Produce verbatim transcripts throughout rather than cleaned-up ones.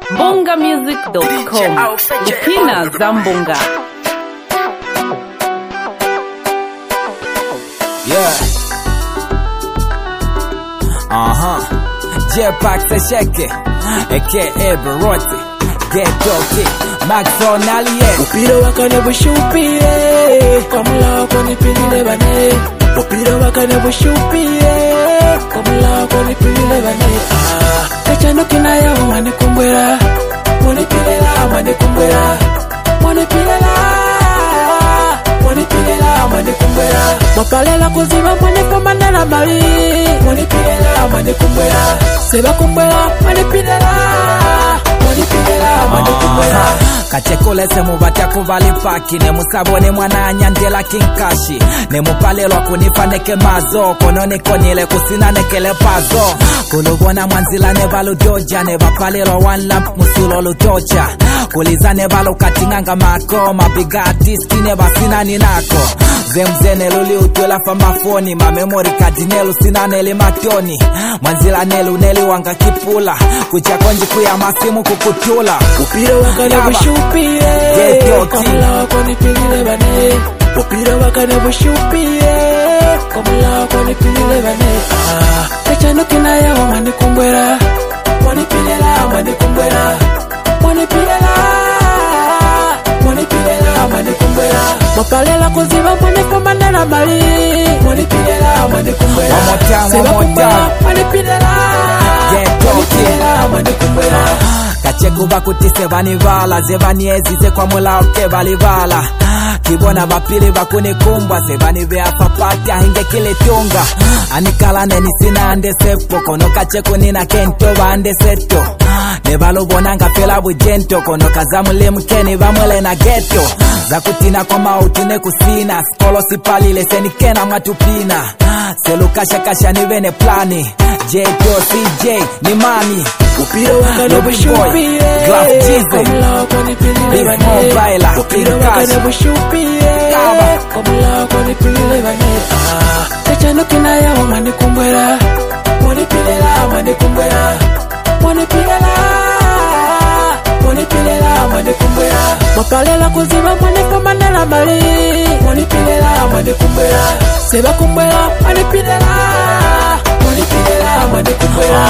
bonga music dot com. Lupina Zambonga. Yeah. Uh-huh. J-Pax Sesheke A K A Baroti Get okay Maxonalie Upira wakane bushupie Kwa mula wakone pilile bane Upira wakane bushupie Kwa mula wakone pilile bane Ah, kachano kina ya mwane kumbwera Mwane pilela, mwane kumbwera Mwane pilela Mwane pilela, mwane kumbwera Mapalela kuziba mwane kumandela mali Mwane pilela, mwane kumbwera Seba kumbwera, mwane pilela Mwane pilela, mwane kumbwera Kachekole se mubatia kuvali paki ne musabone mwana anyandela kinkashi ne mupalelwa kunifaneke mazo kono nikonile kusina nekele pazo kulubona mwanzila ne baludoja ne bapalelwa one lamp musulo ludoja kuliza ne balu katinganga mako mabiga artisti ne basina ninako zemzene luli utwela fa mafoni ma memory card nelu sina nele matoni mwanzila nelu neli wanga kipula kucha konji kuya masimu kukutula upira wakane bushupie Kamula wakone pilile bane Upira wakane bushupie Kamula wakone pilile bane Ah, kachano kina ya mwane kumbwera Mwane pilela, mwane kumbwera Mwane pilela Mwane pilela, mwane kumbwera Mapalela kuziba mwane kumandela mali Mwane pilela, mwane kumbwera Seba kumbwera, mwane pilela Mwane pilela, mwane kumbwera Kachegu bakutise banivala zebani ezize kwa mula oke balivala kibona bapili bakuni kumbwa zebani vea papati ahinge kile tunga anikala neni sina ande sepo kono kacheku nina kento ba ande seto nebalo bonanga fela bujento kono kazamule mkeni bamwele na geto zakutina kwa mautine kusina skolo sipali leseni kena matupina selukasha kasha nivene plani J D O C J ni mami upira wakane bushupie Glass Jizo Beef Mobile upira wakane bushupie Kamula wakone pilile bane Ah, kachano kina ya mwane kumbwera Mwane pilela, mwane kumbwera Mwane pilela Mwane pilela, mwane kumbwera Mapalela kuziba mwane kumandela mali Mwane pilela, mwane kumbwera Seba kumbwera, mwane pilela Mwane pilela, mwane kumbwera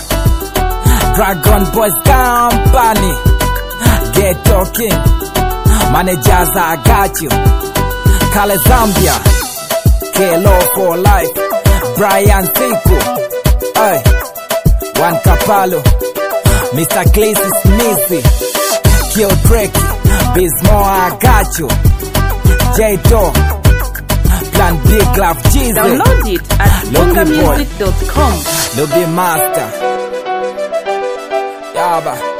Dragon Boys Company Get talking Managers I got you Kale Zambia K-Law for life Brian Siku Ay Juan Kapalo Mister Glacis Missy Kyo Drake Bismo I got you J-Do Plan Big Love Jesus Download it at bonga music dot com. Lubi Master Yaba